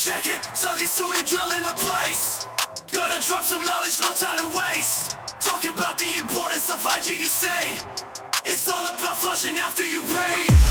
Check it, something so we drill in a place. Gonna drop some knowledge, no time to waste. Talking about the importance of hygiene, you say. It's all about flushing after you pay.